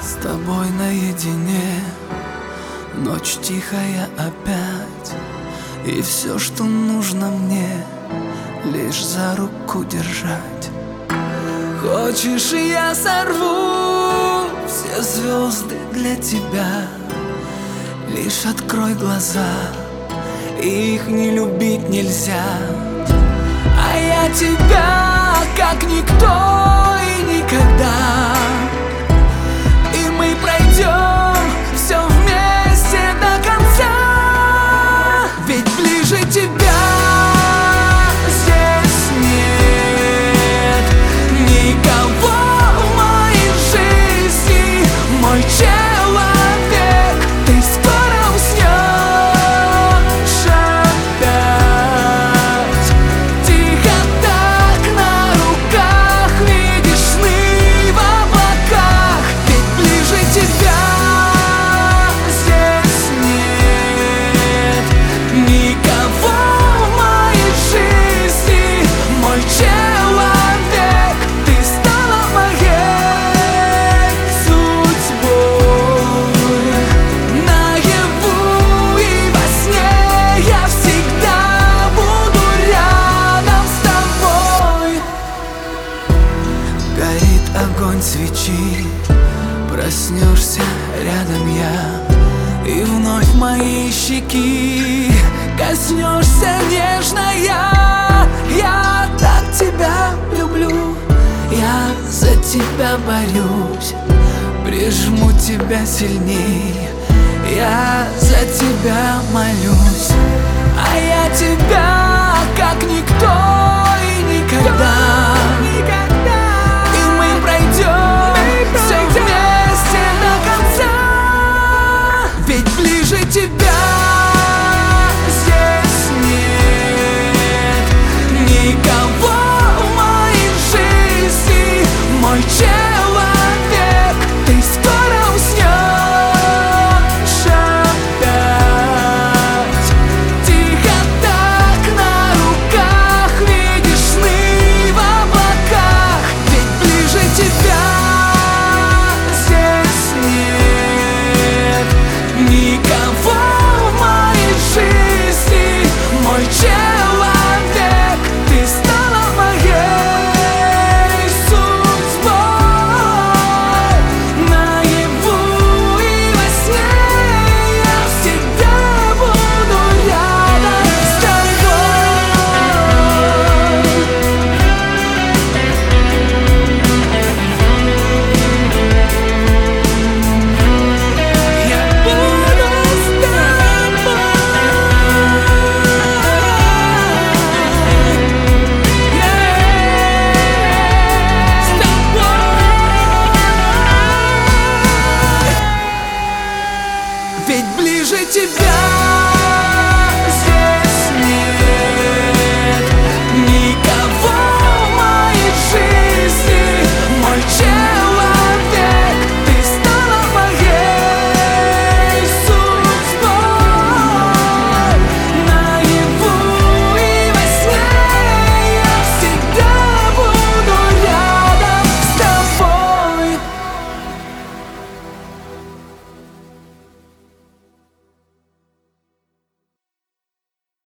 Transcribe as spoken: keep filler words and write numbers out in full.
С тобой наедине, ночь тихая опять, и все, что нужно мне, лишь за руку держать. Хочешь, и я сорву все звезды для тебя, лишь открой глаза, и их не любить нельзя. А я тебя, как никто и никогда, и мы пройдем все вместе до конца. Ведь ближе тебя здесь нет никого в моей жизни, мой человек. Ты скоро уснешь опять, тихо так на руках, видишь сны в облаках. Ведь ближе тебя здесь нет никого в моей жизни, мой человек. Ты стала моей судьбой. Наяву и во сне я всегда буду рядом с тобой. Горит огонь свечи, проснешься рядом я, и вновь мои щеки коснешься нежно я. Я так тебя люблю, я за тебя борюсь, прижму тебя сильней, я за тебя молюсь. А я тебя, как никто и никогда,